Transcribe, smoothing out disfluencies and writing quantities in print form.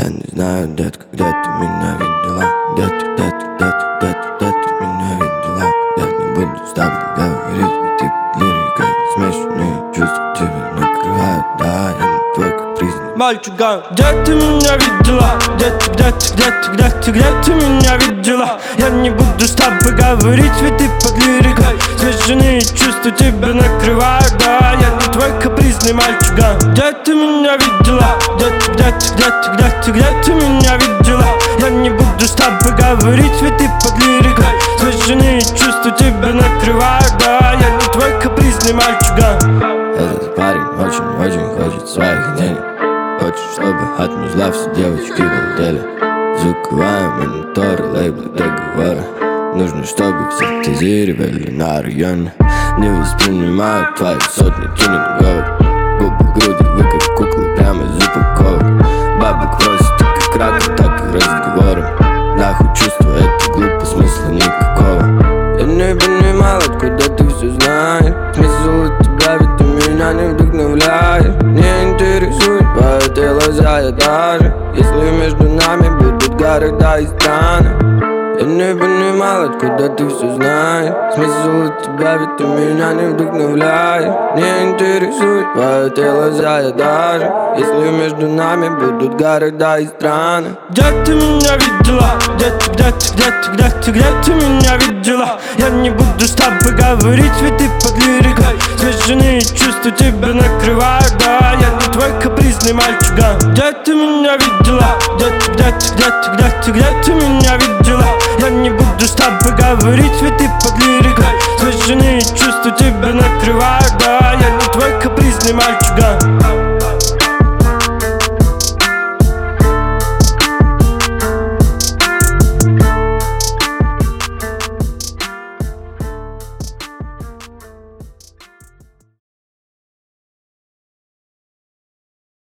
не знаю, детка, где ты меня видела? Где ты меня видела? Я не буду с тобой говорить, ведь ты под лирикой. Смешные чувства тебя накрывают, да, я не твой капризный мальчуган. Где ты меня видела? Где ты меня видела? Я не буду с тобой говорить, ведь ты под лирикой. Смешанные чувства тебя накрывают, да, я не твой капризный мальчуган. Где ты меня видела? Где ты меня видела? Я не буду с тобой говорить, ведь ты под лирикой. Смешанные чувства тебя накрывают, да, я не твой капризный мальчуган. Этот парень очень хочет своих денег. Хочет, чтобы от музла все девочки болтали. Звуковая, мониторы, лейблы, договоры. Нужно, чтобы все тезировали на районе. Не воспринимают твои сотни тюнинговых. Губы, груди, вы как куклы прямо из упаковок. Бабок просит как кратко, так и разговором. Нахуй чувства, это глупо, смысла никакого. Я не понимал, откуда ты все знаешь. Смысл от тебя, ведь ты меня не вдохновляешь. Не интересует твои глаза, я даже если между нами будут города и страны. Я не понимал, откуда ты все знаешь. Смысл от тебя, ведь ты меня не вдохновляешь. Не интересует твои глаза, я даже если между нами будут города и страны. Где ты меня видела? Где ты меня видела? Я не буду с тобой говорить, ведь ты под лирикой. Смешанные чувства тебя накрывают, да, я не твой капризный мальчуган. Где ты меня видела? Где ты меня видела? Я не буду с тобой говорить, ведь ты под лирикой. Смешанные чувства тебя накрывают, да, я не твой капризный мальчуган.